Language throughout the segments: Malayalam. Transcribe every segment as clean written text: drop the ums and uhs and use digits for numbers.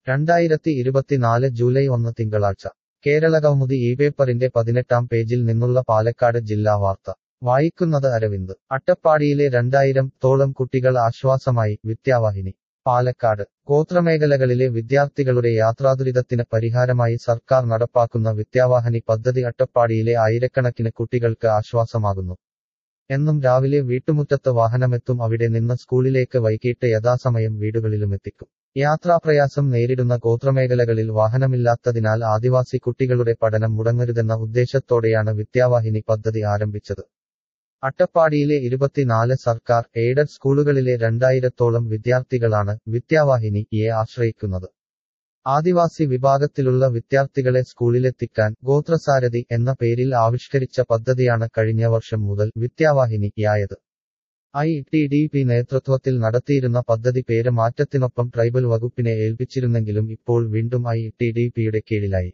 2024 ജൂലൈ 1 തിങ്കളാഴ്ച കേരളകൗമുദി ഈ പേപ്പറിന്റെ 18-ാം പേജിൽ നിന്നുള്ള പാലക്കാട് ജില്ലാ വാർത്ത വായിക്കുന്നത് അരവിന്ദ്. അട്ടപ്പാടിയിലെ 2000-തോളം കുട്ടികൾ ആശ്വാസമായി, വിദ്യാവാഹിനി. പാലക്കാട് ഗോത്രമേഖലകളിലെ വിദ്യാർത്ഥികളുടെ യാത്രാദുരിതത്തിന് പരിഹാരമായി സർക്കാർ നടപ്പാക്കുന്ന വിദ്യാവാഹിനി പദ്ധതി അട്ടപ്പാടിയിലെ ആയിരക്കണക്കിന് കുട്ടികൾക്ക് ആശ്വാസമാകുന്നു. എന്നും രാവിലെ വീട്ടുമുറ്റത്ത് വാഹനമെത്തും, അവിടെ നിന്ന് സ്കൂളിലേക്ക് വൈകിട്ട് യഥാസമയം വീടുകളിലുമെത്തിക്കും. യാത്രാപ്രയാസം നേരിടുന്ന ഗോത്രമേഖലകളിൽ വാഹനമില്ലാത്തതിനാൽ ആദിവാസി കുട്ടികളുടെ പഠനം മുടങ്ങരുതെന്ന ഉദ്ദേശത്തോടെയാണ് വിദ്യാവാഹിനി പദ്ധതി ആരംഭിച്ചത്. അട്ടപ്പാടിയിലെ 24 സർക്കാർ എയ്ഡഡ് സ്കൂളുകളിലെ 2000-തോളം വിദ്യാർത്ഥികളാണ് വിദ്യാവാഹിനിയെ ആശ്രയിക്കുന്നത്. ആദിവാസി വിഭാഗത്തിലുള്ള വിദ്യാർത്ഥികളെ സ്കൂളിലെത്തിക്കാൻ ഗോത്രസാരഥി എന്ന പേരിൽ ആവിഷ്കരിച്ച പദ്ധതിയാണ് കഴിഞ്ഞ വർഷം മുതൽ വിദ്യാവാഹിനിയായത്. ITDP നേതൃത്വത്തിൽ നടത്തിയിരുന്ന പദ്ധതി പേര് മാറ്റത്തിനൊപ്പം ട്രൈബൽ വകുപ്പിനെ ഏൽപ്പിച്ചിരുന്നെങ്കിലും ഇപ്പോൾ വീണ്ടും ITDPയുടെ കീഴിലായി.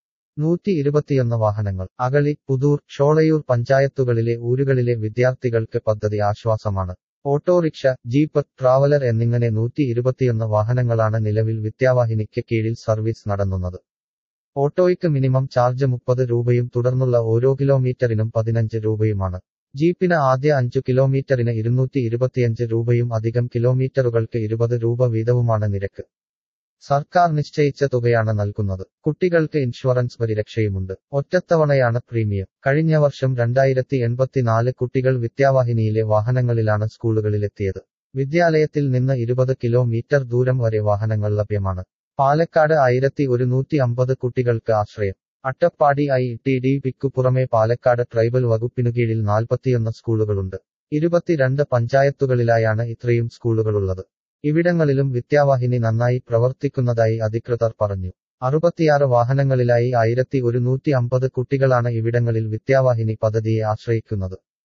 121 വാഹനങ്ങൾ. അകളി, പുതൂർ, ഷോളയൂർ പഞ്ചായത്തുകളിലെ ഊരുകളിലെ വിദ്യാർത്ഥികൾക്ക് പദ്ധതി ആശ്വാസമാണ്. ഓട്ടോറിക്ഷ, ജീപ്പ്, ട്രാവലർ എന്നിങ്ങനെ 121 വാഹനങ്ങളാണ് നിലവിൽ വിദ്യാവാഹിനിക്ക് കീഴിൽ സർവീസ് നടത്തുന്നത്. ഓട്ടോയ്ക്ക് മിനിമം ചാർജ് 30 രൂപയും തുടർന്നുള്ള ഓരോ കിലോമീറ്ററിനും 15 രൂപയുമാണ്. ജീപ്പിന് ആദ്യ 5 കിലോമീറ്ററിന് 225 രൂപയും അധികം കിലോമീറ്ററുകൾക്ക് 20 രൂപ വീതവുമാണ് നിരക്ക്. സർക്കാർ നിശ്ചയിച്ച തുകയാണ് നൽകുന്നത്. കുട്ടികൾക്ക് ഇൻഷുറൻസ് പരിരക്ഷയുമുണ്ട്. ഒറ്റത്തവണയാണ് പ്രീമിയം. കഴിഞ്ഞ വർഷം 2084 കുട്ടികൾ വിദ്യാവാഹിനിയിലെ വാഹനങ്ങളിലാണ് സ്കൂളുകളിലെത്തിയത്. വിദ്യാലയത്തിൽ നിന്ന് 20 കിലോമീറ്റർ ദൂരം വരെ വാഹനങ്ങൾ ലഭ്യമാണ്. പാലക്കാട് 1150 കുട്ടികൾക്ക് ആശ്രയം. അട്ടപ്പാടി ITDPക്കു പുറമെ പാലക്കാട് ട്രൈബൽ വകുപ്പിനുകീഴിൽ 41 സ്കൂളുകളുണ്ട്. 22 പഞ്ചായത്തുകളിലായാണ് ഇത്രയും സ്കൂളുകളുള്ളത്. ഇവിടങ്ങളിലും വിദ്യാവാഹിനി നന്നായി പ്രവർത്തിക്കുന്നതായി അധികൃതർ പറഞ്ഞു. 66 വാഹനങ്ങളിലായി 1150 കുട്ടികളാണ് ഇവിടങ്ങളിൽ വിദ്യാവാഹിനി പദ്ധതിയെ ആശ്രയിക്കുന്നത്.